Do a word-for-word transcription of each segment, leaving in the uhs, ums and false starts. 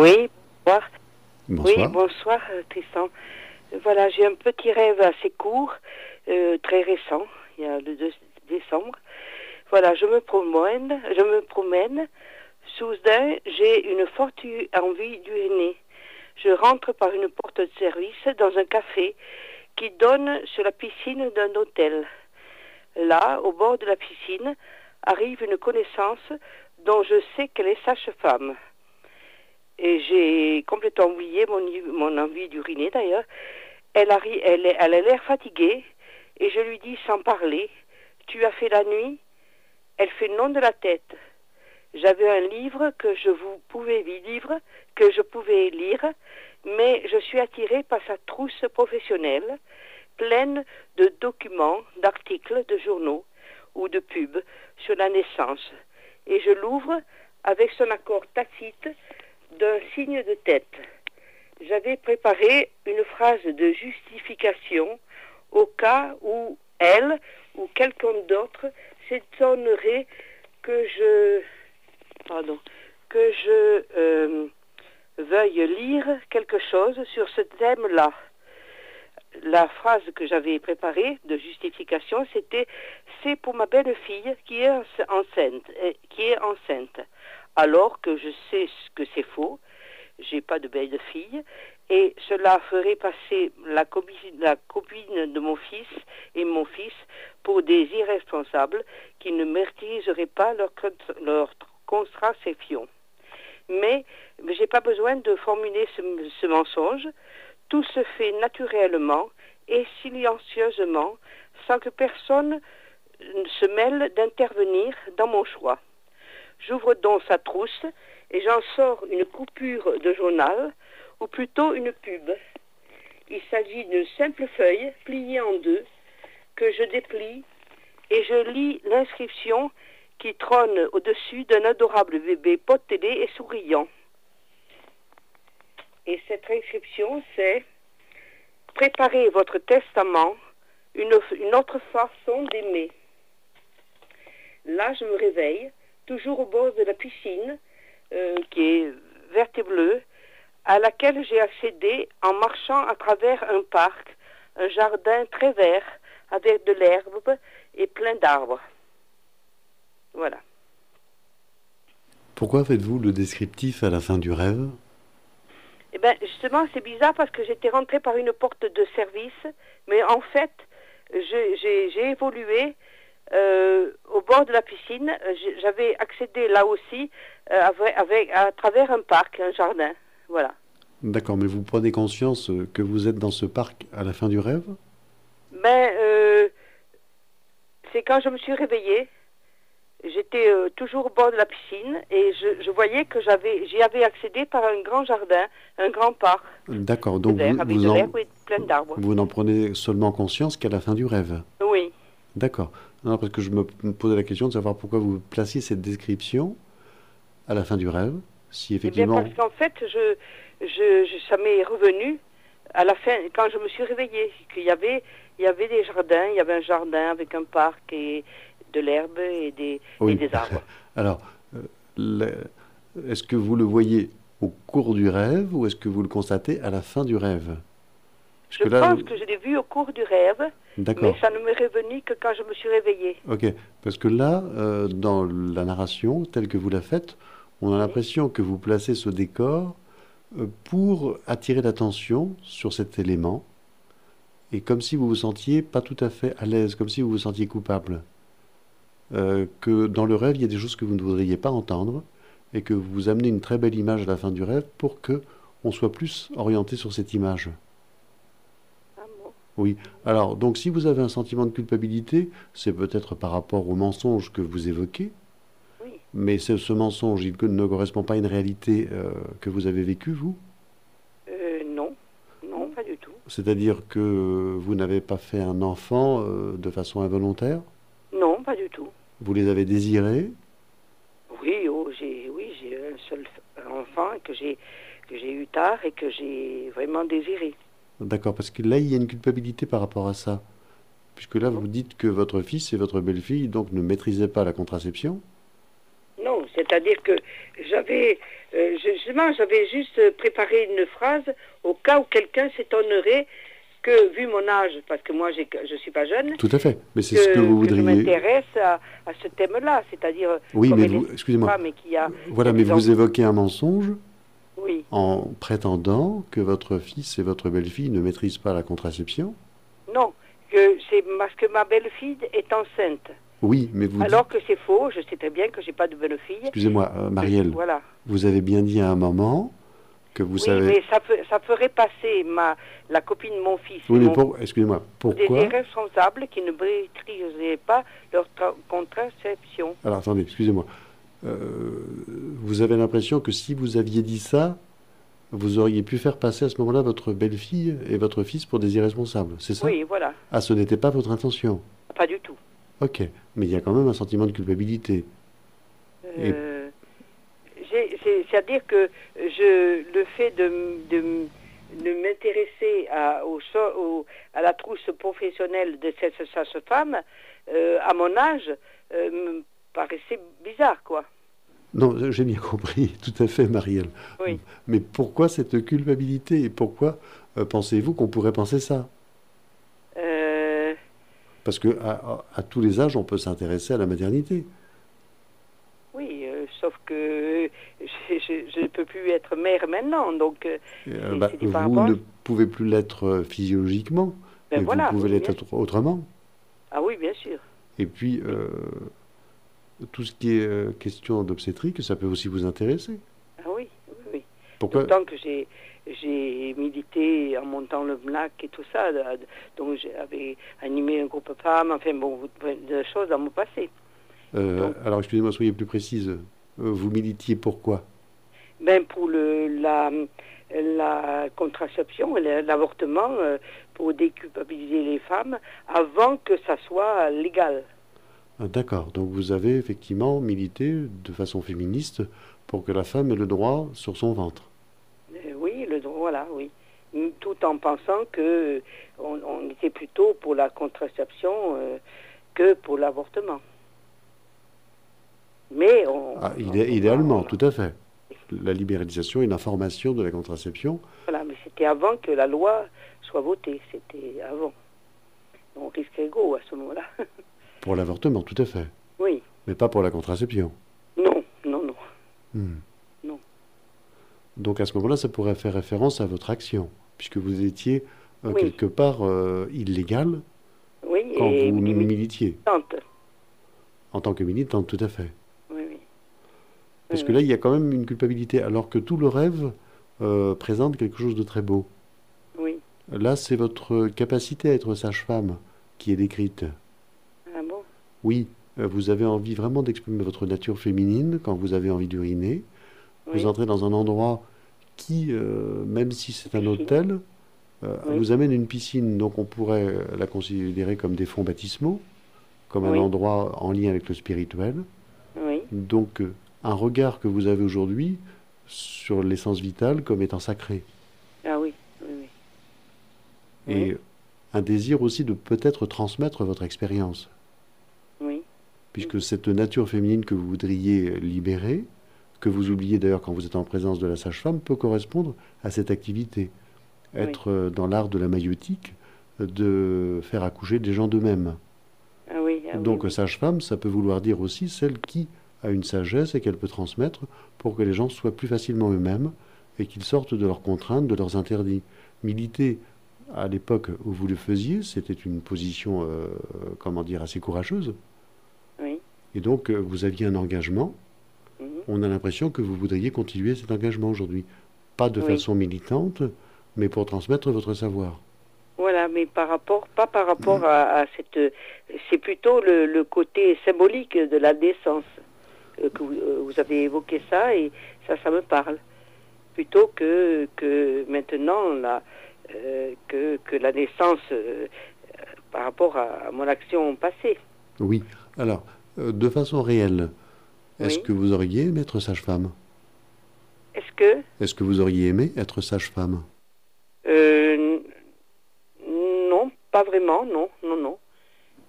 Oui, bonsoir. Bonsoir. Oui, bonsoir euh, Tristan. Voilà, j'ai un petit rêve assez court, euh, très récent, il y a le deux décembre. Voilà, je me promène, je me promène. Soudain, j'ai une forte envie d'uriner. Je rentre par une porte de service dans un café qui donne sur la piscine d'un hôtel. Là, au bord de la piscine, arrive une connaissance dont je sais qu'elle est sage-femme. Et j'ai complètement oublié mon, mon envie d'uriner d'ailleurs. Elle, arri- elle, elle a l'air fatiguée et je lui dis sans parler, tu as fait la nuit? Elle fait non de la tête. J'avais un livre que je vous pouvais lire, que je pouvais lire, mais je suis attirée par sa trousse professionnelle, pleine de documents, d'articles, de journaux ou de pubs sur la naissance. Et je l'ouvre avec son accord tacite d'un signe de tête. J'avais préparé une phrase de justification au cas où elle ou quelqu'un d'autre s'étonnerait que je, pardon, que je euh, veuille lire quelque chose sur ce thème-là. La phrase que j'avais préparée de justification, c'était « C'est pour ma belle-fille qui est enceinte, qui est enceinte. » Alors que je sais que c'est faux, j'ai pas de belle-fille, et cela ferait passer la copine, la copine de mon fils et mon fils pour des irresponsables qui ne maîtriseraient pas leur, leur contraception. Mais, mais j'ai pas besoin de formuler ce, ce mensonge. Tout se fait naturellement et silencieusement, sans que personne se mêle d'intervenir dans mon choix. J'ouvre donc sa trousse et j'en sors une coupure de journal, ou plutôt une pub. Il s'agit d'une simple feuille pliée en deux que je déplie et je lis l'inscription qui trône au-dessus d'un adorable bébé potelé et souriant. Et cette inscription, c'est « Préparez votre testament, une, une autre façon d'aimer ». Là, je me réveille, toujours au bord de la piscine, euh, qui est verte et bleue, à laquelle j'ai accédé en marchant à travers un parc, un jardin très vert, avec de l'herbe et plein d'arbres. Voilà. Pourquoi faites-vous le descriptif à la fin du rêve? Eh bien, justement, c'est bizarre parce que j'étais rentrée par une porte de service, mais en fait, j'ai, j'ai, j'ai évolué euh, au bord de la piscine. J'avais accédé là aussi euh, avec, avec, à travers un parc, un jardin. Voilà. D'accord, mais vous prenez conscience que vous êtes dans ce parc à la fin du rêve? Ben, euh, c'est quand je me suis réveillée. J'étais euh, toujours au bord de la piscine et je, je voyais que j'avais, j'y avais accédé par un grand jardin, un grand parc. D'accord, donc vert, vous, avec vous, de en, l'herbe et plein d'arbres. vous n'en prenez seulement conscience qu'à la fin du rêve? Oui. D'accord. Non, parce que je me posais la question de savoir pourquoi vous placiez cette description à la fin du rêve, si effectivement... Eh bien, parce qu'en fait, je, je, je, ça m'est revenu à la fin, quand je me suis réveillée, qu'il y avait, il y avait des jardins, il y avait un jardin avec un parc et de l'herbe et des, Oui. et des arbres. Alors, euh, est-ce que vous le voyez au cours du rêve ou est-ce que vous le constatez à la fin du rêve? Parce Je que là, pense que je l'ai vu au cours du rêve, d'accord. mais ça ne m'est revenu que quand je me suis réveillée. Ok, parce que là, euh, dans la narration telle que vous la faites, on a l'impression que vous placez ce décor euh, pour attirer l'attention sur cet élément, et comme si vous vous sentiez pas tout à fait à l'aise, comme si vous vous sentiez coupable. Euh, que dans le rêve, il y a des choses que vous ne voudriez pas entendre, et que vous amenez une très belle image à la fin du rêve pour que on soit plus orienté sur cette image. Ah bon. Oui. Alors, donc, si vous avez un sentiment de culpabilité, c'est peut-être par rapport au mensonge que vous évoquez, Oui. mais ce, ce mensonge, il ne correspond pas à une réalité euh, que vous avez vécue, vous? Euh, non, non, pas du tout. C'est-à-dire que vous n'avez pas fait un enfant euh, de façon involontaire? Non, pas du tout. Vous les avez désirés? Oui, oh, j'ai, oui, j'ai un seul enfant que j'ai, que j'ai eu tard et que j'ai vraiment désiré. D'accord, parce que là, il y a une culpabilité par rapport à ça. Puisque là, vous dites que votre fils et votre belle-fille donc ne maîtrisaient pas la contraception. Non, C'est-à-dire que j'avais, euh, justement, j'avais juste préparé une phrase au cas où quelqu'un s'étonnerait que, vu mon âge, parce que moi j'ai, je ne suis pas jeune, Tout à fait. Mais c'est que, ce que vous que je voudriez. m'intéresse à, à ce thème-là, c'est-à-dire Oui, comme mais elle vous, est excusez-moi. femme et qu'il y a, Voilà, il y a mais des vous enfants. évoquez un mensonge Oui. en prétendant que votre fils et votre belle-fille ne maîtrisent pas la contraception. Non, que c'est parce que ma belle-fille est enceinte. Oui, mais vous Alors dites... que c'est faux, je sais très bien que j'ai pas de belle-fille. Excusez-moi, euh, Marielle, Voilà. vous avez bien dit à un moment que vous Oui, savez... mais ça, fe- ça ferait passer ma, la copine de mon fils Oui, et mais mon pour... excusez-moi, des pourquoi... irresponsables qui ne maîtrisaient pas leur tra- contraception. Alors attendez, excusez-moi. Euh, vous avez l'impression que si vous aviez dit ça, vous auriez pu faire passer à ce moment-là votre belle-fille et votre fils pour des irresponsables, c'est ça? Oui, voilà. Ah, ce n'était pas votre intention. Pas du tout. Ok, mais il y a quand même un sentiment de culpabilité. Et Euh, j'ai- c'est- C'est-à-dire que je, le fait de, m- de, m- de m'intéresser à, au, so- au- à la trousse professionnelle de cette sage-femme, euh, à mon âge, euh, me paraissait bizarre, quoi. non, j'ai bien compris, tout à fait, Marielle. Oui. Mais pourquoi cette culpabilité et pourquoi euh, pensez-vous qu'on pourrait penser ça? Euh, Parce que à, à- à tous les âges, on peut s'intéresser à la maternité. oui, euh, sauf que je, je- je ne peux plus être mère maintenant, donc euh, Et, euh, c'est bah, c'était par vous rapport à... ne pouvez plus l'être euh, physiologiquement, Ben mais voilà, vous pouvez oui, l'être bien autre- autrement. Ah oui, bien sûr. Et puis, euh, tout ce qui est euh, question d'obstétrique, ça peut aussi vous intéresser. Ah oui, oui, oui. Pourquoi? D'autant que j'ai j'ai milité en montant le B N A C et tout ça, de- de- donc j'avais animé un groupe femmes, enfin bon, plein de choses dans mon passé. Euh, Donc- alors, excusez-moi, soyez plus précise. Euh, vous militiez pourquoi? Ben pour le la la contraception et le- l'avortement, euh, pour déculpabiliser les femmes avant que ça soit légal. Ah, d'accord. Donc, vous avez effectivement milité de façon féministe pour que la femme ait le droit sur son ventre. Euh, oui, le droit, voilà, oui. Mm, Tout en pensant que on, on était plutôt pour la contraception euh, que pour l'avortement. Mais on... Ah, on- idé- on- idéalement, on- tout à fait. La libéralisation et l'information de la contraception. Voilà, mais c'était avant que la loi soit votée, c'était avant. On risquait gros à ce moment-là. Pour l'avortement, tout à fait. Oui, Mais pas pour la contraception. non, non, non. Hmm. Non. Donc à ce moment-là, ça pourrait faire référence à votre action, puisque vous étiez euh, Oui. quelque part euh, illégal Oui, quand et vous limite militiez, tante. en tant que militante, tout à fait. Oui, oui. Parce Oui, que là, il y a quand même une culpabilité, alors que tout le rêve euh, présente quelque chose de très beau. oui. Là, c'est votre capacité à être sage-femme qui est décrite. Ah bon? Oui, euh, vous avez envie vraiment d'exprimer votre nature féminine quand vous avez envie d'uriner. Vous Oui. entrez dans un endroit qui, euh, même si c'est un Piscine. hôtel, euh, Oui. vous amène une piscine. Donc on pourrait euh, la considérer comme des fonds baptismaux, comme un Oui. endroit en lien avec le spirituel. Oui, Donc euh, un regard que vous avez aujourd'hui sur l'essence vitale comme étant sacré. ah oui, oui, oui. Et Oui. un désir aussi de peut-être transmettre votre expérience. Oui, Puisque cette nature féminine que vous voudriez libérer, que vous oubliez d'ailleurs quand vous êtes en présence de la sage-femme, peut correspondre à cette activité. Oui. Être euh, dans l'art de la maïeutique, euh, de faire accoucher des gens d'eux-mêmes. ah oui, ah oui, Donc oui. sage-femme, ça peut vouloir dire aussi celle qui a une sagesse et qu'elle peut transmettre pour que les gens soient plus facilement eux-mêmes et qu'ils sortent de leurs contraintes, de leurs interdits. Militer à l'époque où vous le faisiez, c'était une position, euh, comment dire, assez courageuse. Oui. Et donc euh, vous aviez un engagement. Mhm. On a l'impression que vous voudriez continuer cet engagement aujourd'hui. Pas de Oui. façon militante, mais pour transmettre votre savoir. Voilà, mais par rapport, pas par rapport à, à cette, c'est plutôt le, le côté symbolique de la naissance euh, que vous, euh, vous avez évoqué ça et ça, ça me parle. Plutôt que que maintenant la euh, que que la naissance euh, euh, par rapport à, à mon action passée. Oui. Alors, euh, de façon réelle, est-ce Oui. que vous auriez aimé être sage-femme? Est-ce que Est-ce que vous auriez aimé être sage-femme? euh, n- non, pas vraiment, non, non, non.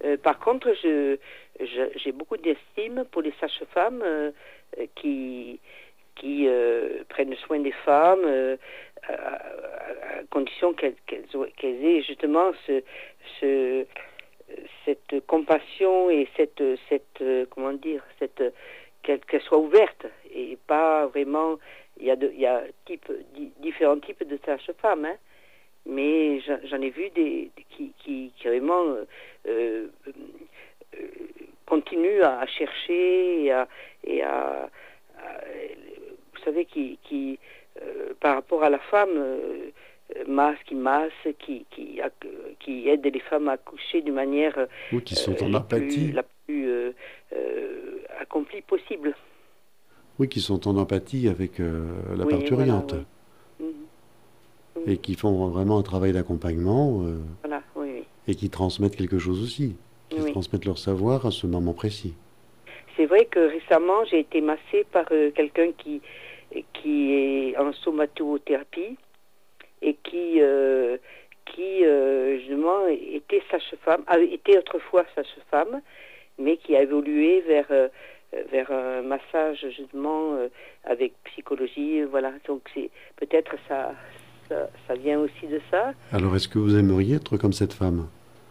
Euh, par contre, je, je- j'ai beaucoup d'estime pour les sages-femmes euh, euh, qui, qui euh, prennent soin des femmes euh, à, à- à condition qu'elles, qu'elles, ont- qu'elles aient justement ce, ce, cette compassion et cette, cette euh, comment dire, cette, qu'elle, qu'elle soit ouverte et pas vraiment. Il y a, de, il y a type, di- différents types de sages-femmes, hein, mais j'en, j'en ai vu des, des qui, qui, qui vraiment euh, euh, euh, continuent à, à chercher et à, et à, à- vous savez, qui, qui euh, par rapport à la femme, euh, masse, qui masse, qui, qui, acc- qui aide les femmes à accoucher d'une manière Ou qui euh, sont en les plus, empathie. la plus euh, euh, accomplie possible. Oui, qui sont en empathie avec euh, la Oui, voilà, parturiente oui. Mhm. Mhm. et qui font vraiment un travail d'accompagnement euh, Voilà, oui, oui. et qui transmettent quelque chose aussi, qui Oui. transmettent leur savoir à ce moment précis. C'est vrai que récemment, j'ai été massée par euh, quelqu'un qui, qui est en somatothérapie et qui, euh, qui euh, justement, était sage-femme, avait été autrefois sage-femme, mais qui a évolué vers, euh, vers un massage justement euh, avec psychologie. Voilà, donc c'est peut-être ça, ça, ça vient aussi de ça. Alors, est-ce que vous aimeriez être comme cette femme?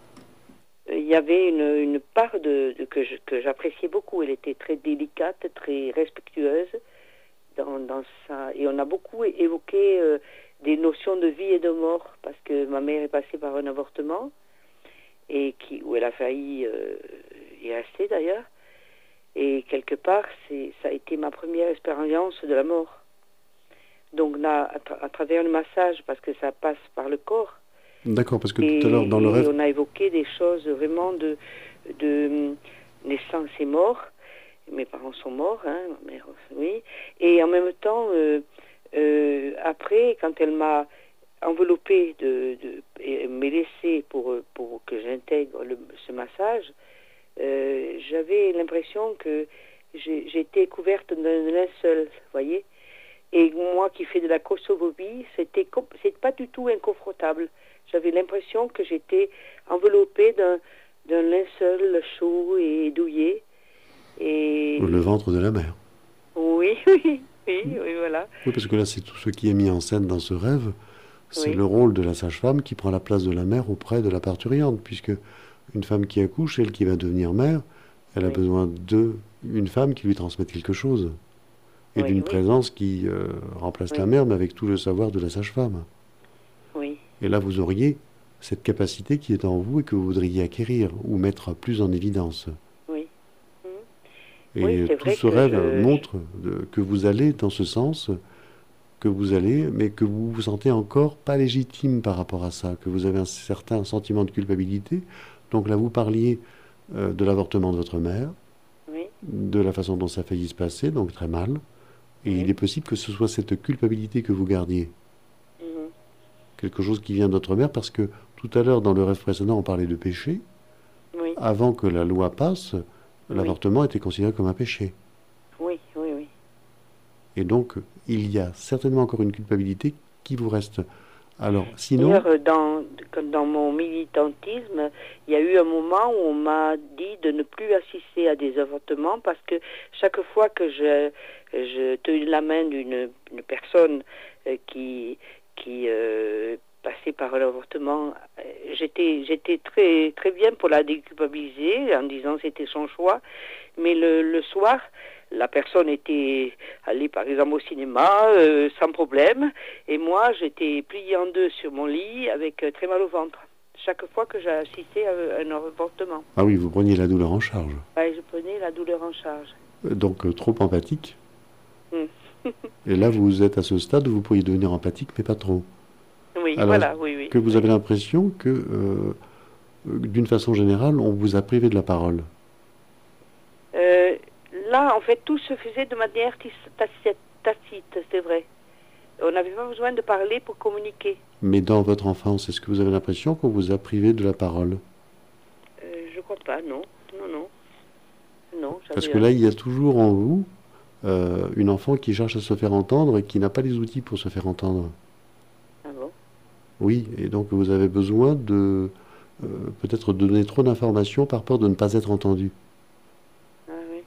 Il y avait une, une part de, de que, je, que j'appréciais beaucoup. Elle était très délicate, très respectueuse dans, dans ça. Et on a beaucoup évoqué euh, des notions de vie et de mort parce que ma mère est passée par un avortement et qui, où elle a failli euh, y rester d'ailleurs. Et quelque part, c'est, ça a été ma première expérience de la mort. Donc là, à, tra- à travers le massage, parce que ça passe par le corps. D'accord, parce que Et, tout à l'heure, dans le et rêve, on a évoqué des choses vraiment de, de naissance et mort. Mes parents sont morts, hein, ma mère, oui. Et en même temps, euh, euh, après, quand elle m'a enveloppée de, de, et m'a laissé pour, pour que j'intègre le, ce massage, euh, j'avais l'impression que j'ai, j'étais couverte d'un linceul, vous voyez. Et moi qui fais de la claustrophobie, c'était, c'était pas du tout inconfortable. J'avais l'impression que j'étais enveloppée d'un, d'un linceul chaud et douillet. Et... le ventre de la mère. Oui, oui, oui, oui, voilà. Oui, parce que là, c'est tout ce qui est mis en scène dans ce rêve. C'est Oui. le rôle de la sage-femme qui prend la place de la mère auprès de la parturiente, puisque une femme qui accouche, elle qui va devenir mère, elle a Oui. besoin d'une femme qui lui transmette quelque chose. Et Oui, d'une oui. présence qui euh, remplace Oui. la mère, mais avec tout le savoir de la sage-femme. Oui. Et là, vous auriez cette capacité qui est en vous et que vous voudriez acquérir ou mettre plus en évidence. Oui. Mhm. Et Oui, c'est tout vrai ce que rêve je- montre de- que vous allez dans ce sens, que vous allez, mais que vous vous sentez encore pas légitime par rapport à ça, que vous avez un certain sentiment de culpabilité. Donc là, vous parliez euh, de l'avortement de votre mère, Oui. de la façon dont ça a failli se passer, donc très mal. Et Oui. il est possible que ce soit cette culpabilité que vous gardiez, Mhm. quelque chose qui vient de votre mère, parce que tout à l'heure, dans le rêve précédent, on parlait de péché. Oui. Avant que la loi passe, Oui. l'avortement était considéré comme un péché. Oui, oui, oui. Et donc, il y a certainement encore une culpabilité qui vous reste. Alors, sinon, D'ailleurs, dans, comme dans mon militantisme, il y a eu un moment où on m'a dit de ne plus assister à des avortements parce que chaque fois que je, je tenais la main d'une une personne euh, qui, qui euh, passait par un avortement, euh, j'étais, j'étais très, très bien pour la déculpabiliser en disant que c'était son choix. Mais le, le soir, la personne était allée par exemple au cinéma euh, sans problème et moi j'étais pliée en deux sur mon lit avec euh, très mal au ventre chaque fois que j'ai assisté à un avortement. ah oui, vous preniez la douleur en charge. Ouais, je prenais la douleur en charge. Euh, Donc, euh, trop empathique. Mm. Et là, vous êtes à ce stade où vous pourriez devenir empathique, mais pas trop. Oui, Alors, voilà, oui, oui. que vous oui. avez l'impression que, euh, d'une façon générale, on vous a privé de la parole. Euh, là, en fait, tout se faisait de manière tis- tacite, tacite, c'est vrai. On n'avait pas besoin de parler pour communiquer. Mais dans votre enfance, est-ce que vous avez l'impression qu'on vous a privé de la parole? Euh, je crois pas, non. Non, non. Non, Parce j'avais que un- là, il y a toujours en vous euh, une enfant qui cherche à se faire entendre et qui n'a pas les outils pour se faire entendre. Ah bon? Oui, et donc vous avez besoin de, euh, peut-être donner trop d'informations par peur de ne pas être entendu. Ah oui.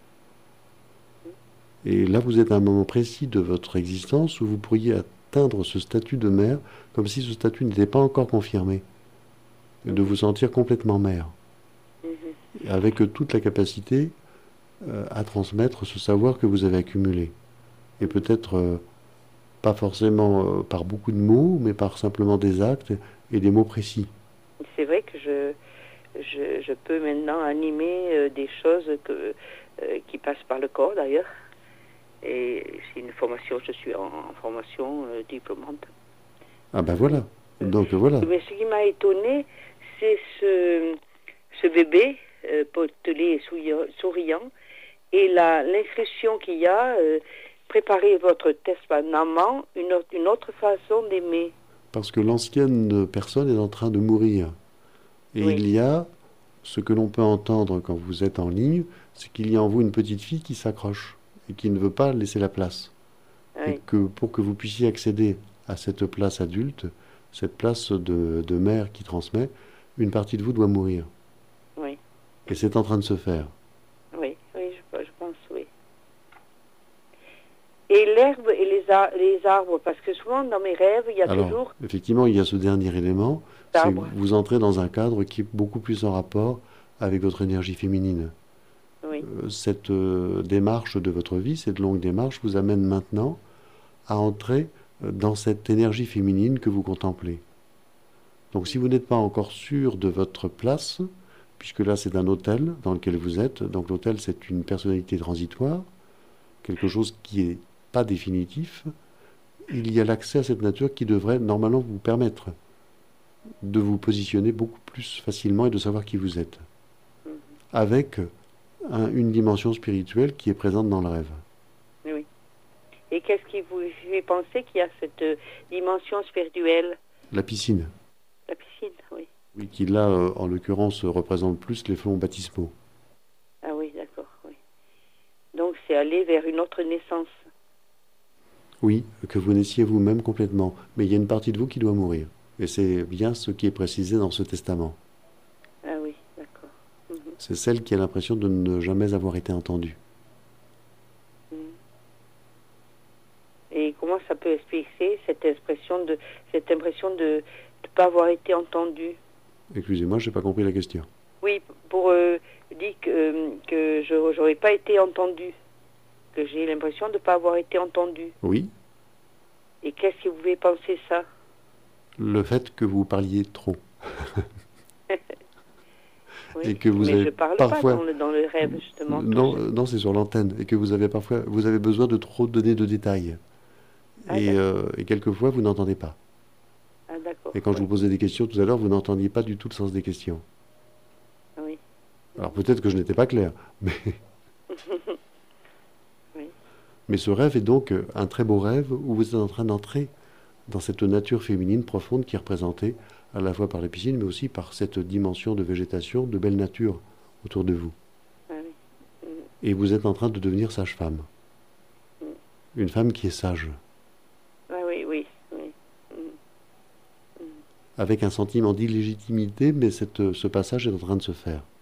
Et là, vous êtes à un moment précis de votre existence où vous pourriez atteindre ce statut de mère, comme si ce statut n'était pas encore confirmé, et de Mhm. vous sentir complètement mère, Mhm. avec toute la capacité euh, à transmettre ce savoir que vous avez accumulé. Et peut-être euh, pas forcément euh, par beaucoup de mots, mais par simplement des actes et des mots précis. C'est vrai que je, je, je peux maintenant animer euh, des choses que, euh, qui passent par le corps d'ailleurs. Et c'est une formation, je suis en, en formation euh, diplômante. Ah ben voilà. Euh, Donc voilà. mais ce qui m'a étonné, c'est ce, ce bébé euh, potelé et souriant, souriant et la, l'inscription qu'il y a, euh, préparez votre testament, une, autre- une autre façon d'aimer. Parce que l'ancienne personne est en train de mourir. Et Oui, il y a, ce que l'on peut entendre quand vous êtes en ligne, c'est qu'il y a en vous une petite fille qui s'accroche et qui ne veut pas laisser la place. Et oui, que pour que vous puissiez accéder à cette place adulte, cette place de, de mère qui transmet, une partie de vous doit mourir. oui, Et c'est en train de se faire. oui, oui, je, je pense, oui. Et l'herbe et les, ar- les arbres, parce que souvent dans mes rêves, il y a Alors, toujours effectivement, il y a ce dernier élément, des c'est que arbres. vous entrez dans un cadre qui est beaucoup plus en rapport avec votre énergie féminine. Oui, Euh, Cette euh, démarche de votre vie, cette longue démarche, vous amène maintenant à entrer euh, dans cette énergie féminine que vous contemplez. Donc si vous n'êtes pas encore sûr de votre place, puisque là c'est un hôtel dans lequel vous êtes, donc l'hôtel c'est une personnalité transitoire, quelque chose qui n'est pas définitif, il y a l'accès à cette nature qui devrait normalement vous permettre de vous positionner beaucoup plus facilement et de savoir qui vous êtes, mhm, avec un- une dimension spirituelle qui est présente dans le rêve. oui. Et qu'est-ce qui vous fait penser qu'il y a cette euh, dimension spirituelle? La piscine, La piscine, oui. oui, qui là euh, en l'occurrence représente plus les fonds baptismaux. Ah oui, d'accord, oui. Donc c'est aller vers une autre naissance. Oui, que vous naissiez vous-même complètement, mais il y a une partie de vous qui doit mourir. Et c'est bien ce qui est précisé dans ce testament. Ah oui, d'accord. Mhm, C'est celle qui a l'impression de ne jamais avoir été entendue. mhm. Et comment ça peut expliquer cette expression de cette impression de ne pas avoir été entendu? Excusez-moi, je n'ai pas compris la question. Oui, pour euh, dire que, euh, que je n'aurais pas été entendu, que j'ai l'impression de ne pas avoir été entendu. Oui, Et qu'est-ce qui vous fait penser ça? le fait que vous parliez trop et Oui, que vous mais je avez ne parle pas parfois... dans le, dans le rêve, justement. Non, euh, non, c'est sur l'antenne. Et que vous avez parfois... Vous avez besoin de trop donner de détails. Ah, Et, d'accord. euh, et quelquefois, vous n'entendez pas. Ah, d'accord. Et quand je Oui. vous posais des questions tout à l'heure, vous n'entendiez pas du tout le sens des questions. Oui. Alors peut-être que je n'étais pas clair, mais... Oui. Mais ce rêve est donc un très beau rêve où vous êtes en train d'entrer dans cette nature féminine profonde qui est représentée à la fois par la piscine, mais aussi par cette dimension de végétation, de belle nature autour de vous. Ah, oui. Mhm. Et vous êtes en train de devenir sage-femme. Mhm. Une femme qui est sage, Ah, oui, oui, oui. Mhm. Mhm. avec un sentiment d'illégitimité, mais cette, ce passage est en train de se faire.